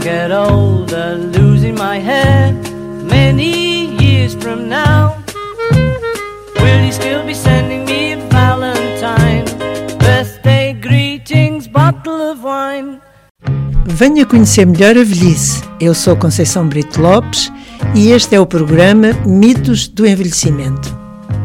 get older, losing my hair, many years from now, will you still be sending me a Valentine, birthday greetings, bottle of wine? Venha conhecer melhor a velhice. Eu sou Conceição Brito Lopes e este é o programa Mitos do Envelhecimento.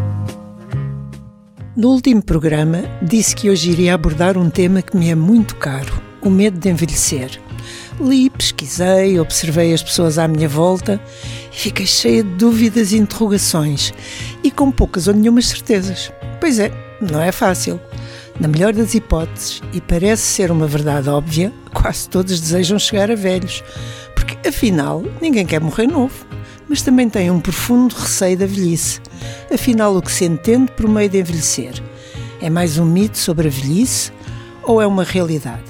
No último programa disse que hoje iria abordar um tema que me é muito caro, o medo de envelhecer. Li, pesquisei, observei as pessoas à minha volta e fiquei cheia de dúvidas e interrogações e com poucas ou nenhumas certezas. Pois é, não é fácil. Na melhor das hipóteses, e parece ser uma verdade óbvia, quase todos desejam chegar a velhos, porque afinal ninguém quer morrer novo, mas também tem um profundo receio da velhice. Afinal, o que se entende por meio de envelhecer? É mais um mito sobre a velhice ou é uma realidade?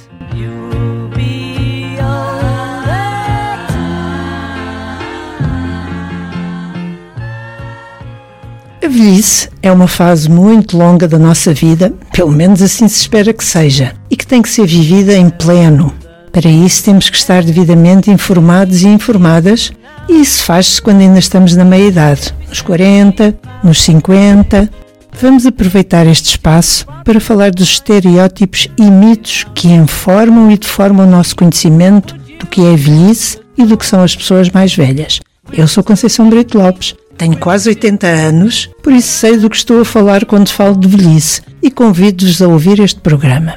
A velhice é uma fase muito longa da nossa vida, pelo menos assim se espera que seja, e que tem que ser vivida em pleno. Para isso temos que estar devidamente informados e informadas, e isso faz-se quando ainda estamos na meia-idade, nos 40, nos 50. Vamos aproveitar este espaço para falar dos estereótipos e mitos que informam e deformam o nosso conhecimento do que é a velhice e do que são as pessoas mais velhas. Eu sou Conceição Brito Lopes. Tenho quase 80 anos, por isso sei do que estou a falar quando falo de velhice e convido-vos a ouvir este programa.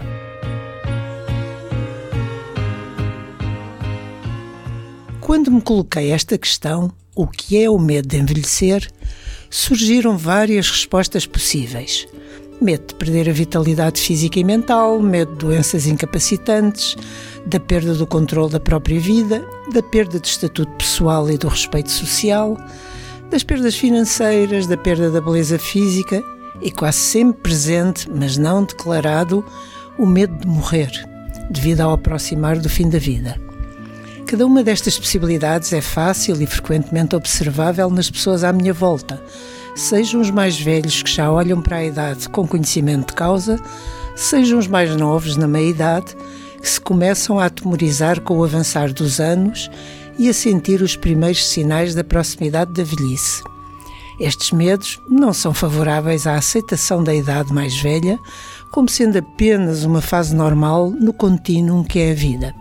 Quando me coloquei esta questão, o que é o medo de envelhecer, surgiram várias respostas possíveis. Medo de perder a vitalidade física e mental, medo de doenças incapacitantes, da perda do controle da própria vida, da perda de estatuto pessoal e do respeito social, das perdas financeiras, da perda da beleza física e quase sempre presente, mas não declarado, o medo de morrer, devido ao aproximar do fim da vida. Cada uma destas possibilidades é fácil e frequentemente observável nas pessoas à minha volta, sejam os mais velhos que já olham para a idade com conhecimento de causa, sejam os mais novos na meia-idade que se começam a atemorizar com o avançar dos anos e a sentir os primeiros sinais da proximidade da velhice. Estes medos não são favoráveis à aceitação da idade mais velha como sendo apenas uma fase normal no contínuo que é a vida.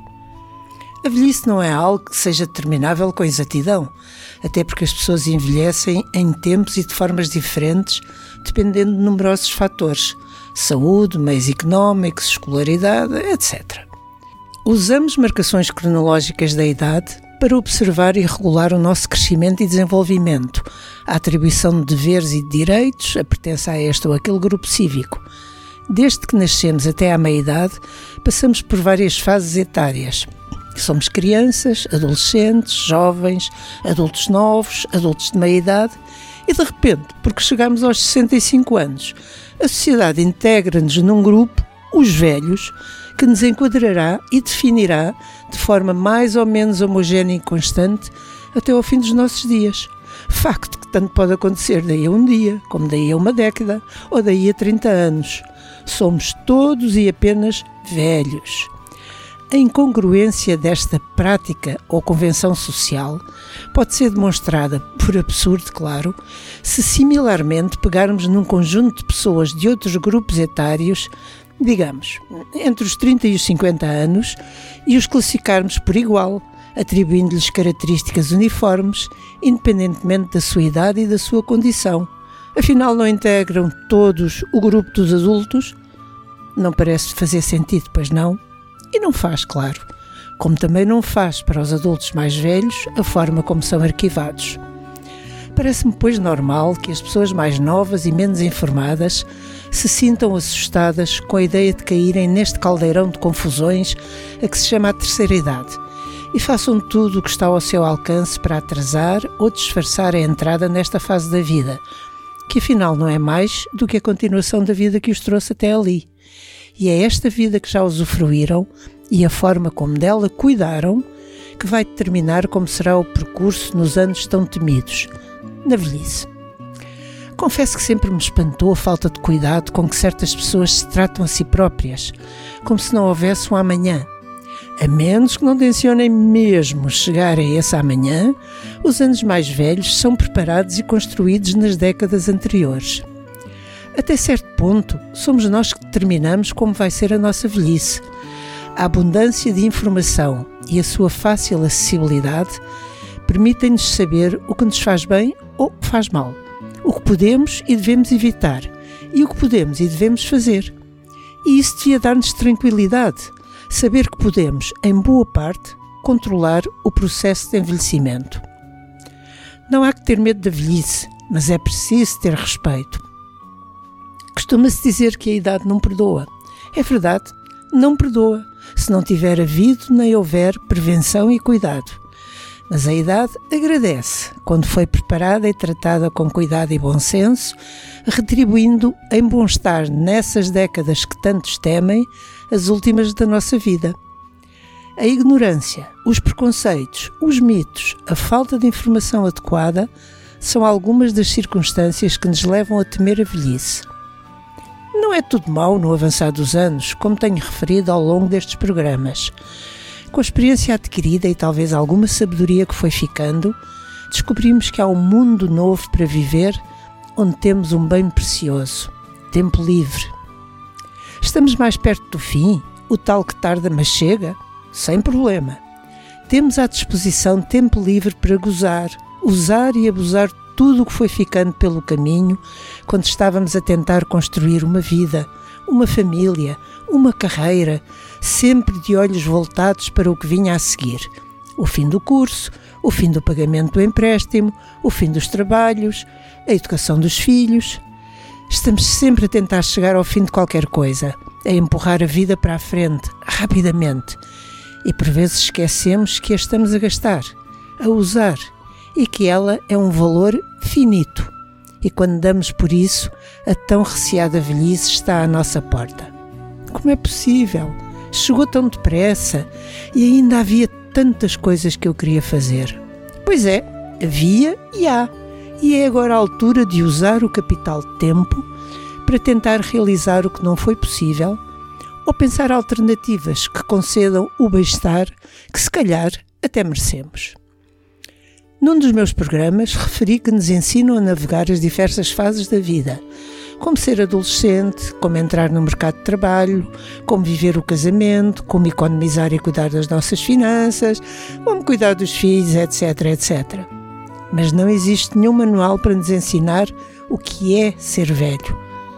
A velhice não é algo que seja determinável com exatidão, até porque as pessoas envelhecem em tempos e de formas diferentes, dependendo de numerosos fatores: saúde, meios económicos, escolaridade, etc. Usamos marcações cronológicas da idade para observar e regular o nosso crescimento e desenvolvimento, a atribuição de deveres e de direitos, a pertença a este ou aquele grupo cívico. Desde que nascemos até à meia-idade, passamos por várias fases etárias. Somos crianças, adolescentes, jovens, adultos novos, adultos de meia-idade e, de repente, porque chegamos aos 65 anos, a sociedade integra-nos num grupo, os velhos, que nos enquadrará e definirá de forma mais ou menos homogénea e constante até ao fim dos nossos dias. Facto que tanto pode acontecer daí a um dia, como daí a uma década, ou daí a 30 anos. Somos todos e apenas velhos. A incongruência desta prática ou convenção social pode ser demonstrada, por absurdo, claro, se similarmente pegarmos num conjunto de pessoas de outros grupos etários, digamos, entre os 30 e os 50 anos, e os classificarmos por igual, atribuindo-lhes características uniformes, independentemente da sua idade e da sua condição. Afinal, não integram todos o grupo dos adultos? Não parece fazer sentido, pois não? E não faz, claro, como também não faz para os adultos mais velhos a forma como são arquivados. Parece-me, pois, normal que as pessoas mais novas e menos informadas se sintam assustadas com a ideia de caírem neste caldeirão de confusões a que se chama a terceira idade e façam tudo o que está ao seu alcance para atrasar ou disfarçar a entrada nesta fase da vida, que afinal não é mais do que a continuação da vida que os trouxe até ali. E é esta vida que já usufruíram e a forma como dela cuidaram que vai determinar como será o percurso nos anos tão temidos, na velhice. Confesso que sempre me espantou a falta de cuidado com que certas pessoas se tratam a si próprias, como se não houvesse um amanhã. A menos que não tencionem mesmo chegar a esse amanhã, os anos mais velhos são preparados e construídos nas décadas anteriores. Até certo ponto, somos nós que determinamos como vai ser a nossa velhice. A abundância de informação e a sua fácil acessibilidade permitem-nos saber o que nos faz bem ou o que faz mal, o que podemos e devemos evitar e o que podemos e devemos fazer. E isso devia dar-nos tranquilidade, saber que podemos, em boa parte, controlar o processo de envelhecimento. Não há que ter medo da velhice, mas é preciso ter respeito. Costuma-se dizer que a idade não perdoa. É verdade, não perdoa, se não tiver havido nem houver prevenção e cuidado. Mas a idade agradece, quando foi preparada e tratada com cuidado e bom senso, retribuindo em bom-estar nessas décadas que tantos temem, as últimas da nossa vida. A ignorância, os preconceitos, os mitos, a falta de informação adequada são algumas das circunstâncias que nos levam a temer a velhice. Não é tudo mau no avançar dos anos, como tenho referido ao longo destes programas. Com a experiência adquirida e talvez alguma sabedoria que foi ficando, descobrimos que há um mundo novo para viver, onde temos um bem precioso, tempo livre. Estamos mais perto do fim, o tal que tarda mas chega? Sem problema. Temos à disposição tempo livre para gozar, usar e abusar de tudo o que foi ficando pelo caminho quando estávamos a tentar construir uma vida, uma família, uma carreira, sempre de olhos voltados para o que vinha a seguir. O fim do curso, o fim do pagamento do empréstimo, o fim dos trabalhos, a educação dos filhos. Estamos sempre a tentar chegar ao fim de qualquer coisa, a empurrar a vida para a frente, rapidamente. E por vezes esquecemos que a estamos a gastar, a usar, e que ela é um valor finito. E quando damos por isso, a tão receada velhice está à nossa porta. Como é possível? Chegou tão depressa e ainda havia tantas coisas que eu queria fazer. Pois é, havia e há. E é agora a altura de usar o capital tempo para tentar realizar o que não foi possível ou pensar alternativas que concedam o bem-estar que se calhar até merecemos. Num dos meus programas referi que nos ensinam a navegar as diversas fases da vida, como ser adolescente, como entrar no mercado de trabalho, como viver o casamento, como economizar e cuidar das nossas finanças, como cuidar dos filhos, etc, etc. Mas não existe nenhum manual para nos ensinar o que é ser velho.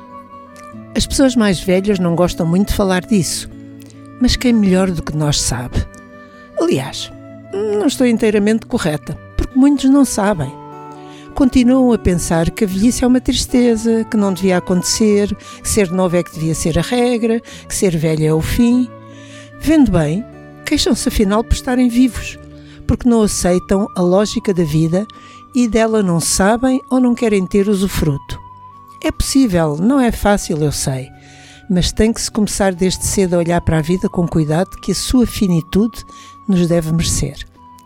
As pessoas mais velhas não gostam muito de falar disso, mas quem melhor do que nós sabe? Aliás, não estou inteiramente correta, porque muitos não sabem. Continuam a pensar que a velhice é uma tristeza, que não devia acontecer, que ser novo é que devia ser a regra, que ser velho é o fim. Vendo bem, queixam-se afinal por estarem vivos, porque não aceitam a lógica da vida e dela não sabem ou não querem ter usufruto. É possível, não é fácil, eu sei, mas tem que se começar desde cedo a olhar para a vida com cuidado que a sua finitude nos deve merecer.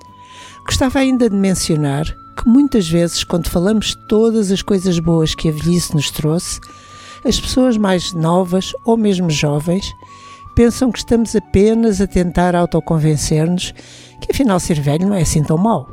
Gostava ainda de mencionar que muitas vezes, quando falamos de todas as coisas boas que a velhice nos trouxe, as pessoas mais novas ou mesmo jovens pensam que estamos apenas a tentar autoconvencer-nos que afinal ser velho não é assim tão mau.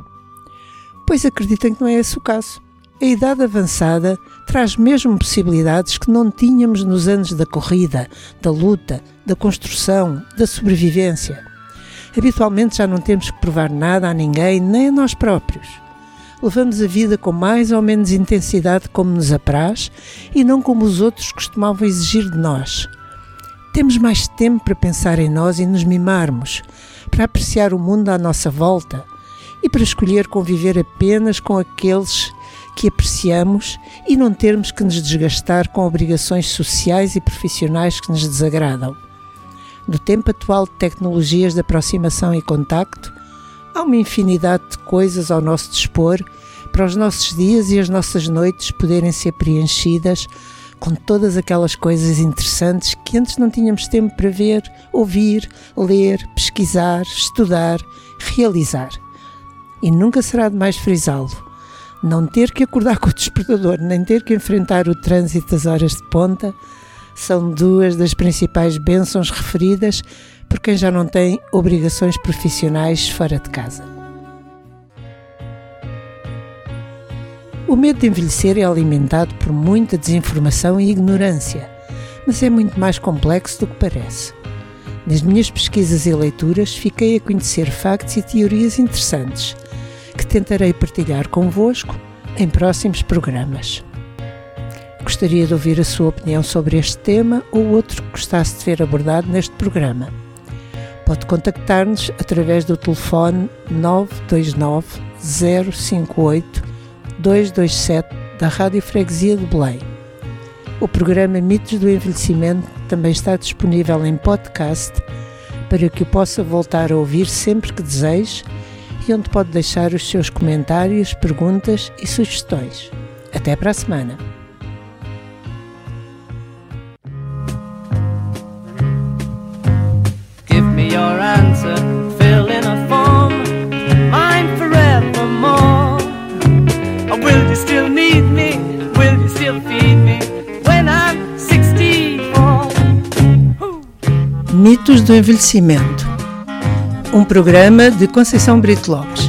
Pois acreditem que não é esse o caso. A idade avançada traz mesmo possibilidades que não tínhamos nos anos da corrida, da luta, da construção, da sobrevivência. Habitualmente já não temos que provar nada a ninguém, nem a nós próprios. Levamos a vida com mais ou menos intensidade como nos apraz e não como os outros costumavam exigir de nós. Temos mais tempo para pensar em nós e nos mimarmos, para apreciar o mundo à nossa volta e para escolher conviver apenas com aqueles que apreciamos e não termos que nos desgastar com obrigações sociais e profissionais que nos desagradam. No tempo atual de tecnologias de aproximação e contacto, há uma infinidade de coisas ao nosso dispor para os nossos dias e as nossas noites poderem ser preenchidas com todas aquelas coisas interessantes que antes não tínhamos tempo para ver, ouvir, ler, pesquisar, estudar, realizar. E nunca será demais frisá-lo. Não ter que acordar com o despertador, nem ter que enfrentar o trânsito das horas de ponta, são duas das principais bênçãos referidas por quem já não tem obrigações profissionais fora de casa. O medo de envelhecer é alimentado por muita desinformação e ignorância, mas é muito mais complexo do que parece. Nas minhas pesquisas e leituras fiquei a conhecer factos e teorias interessantes, que tentarei partilhar convosco em próximos programas. Gostaria de ouvir a sua opinião sobre este tema ou outro que gostasse de ver abordado neste programa. Pode contactar-nos através do telefone 929 058 227 da Rádio Freguesia de Belém. O programa Mitos do Envelhecimento também está disponível em podcast para que o possa voltar a ouvir sempre que deseje e onde pode deixar os seus comentários, perguntas e sugestões. Até para a semana! Give me your answer, fill in a form, mine forevermore. Or will you still need me? Will you still feed me when I'm 64? Mitos do Envelhecimento, um programa de Conceição Brito Lopes.